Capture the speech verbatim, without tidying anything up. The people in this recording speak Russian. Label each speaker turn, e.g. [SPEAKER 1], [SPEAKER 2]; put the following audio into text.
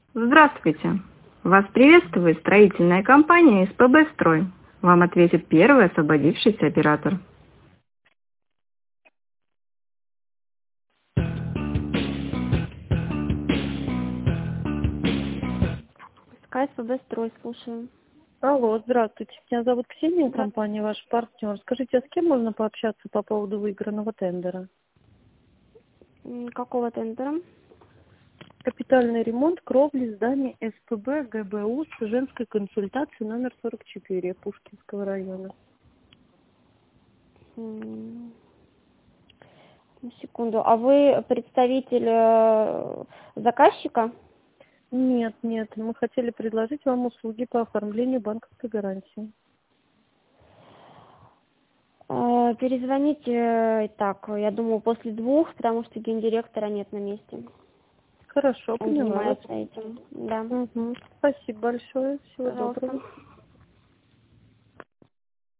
[SPEAKER 1] Здравствуйте! Вас приветствует строительная компания СПБ «Строй». Вам ответит первый освободившийся оператор.
[SPEAKER 2] Скай СПБ «Строй», слушаю.
[SPEAKER 3] Алло, здравствуйте. Меня зовут Ксения,
[SPEAKER 2] Да.
[SPEAKER 3] компания ваш партнер. Скажите, а с кем можно пообщаться по поводу выигранного тендера?
[SPEAKER 2] М, Какого тендера?
[SPEAKER 3] Капитальный ремонт кровли здания СПБ ГБУ с женской консультацией номер сорок четыре Пушкинского района.
[SPEAKER 2] М, на секунду. А вы представитель э, заказчика?
[SPEAKER 3] Нет, нет, мы хотели предложить вам услуги по оформлению банковской гарантии.
[SPEAKER 2] Э, Перезвоните, э, так, я думаю, после двух, потому что гендиректора нет на месте.
[SPEAKER 3] Хорошо,
[SPEAKER 2] Он
[SPEAKER 3] поняла вас.
[SPEAKER 2] занимается этим. Да,
[SPEAKER 3] Угу. Спасибо большое, всего доброго.
[SPEAKER 2] пожалуйста.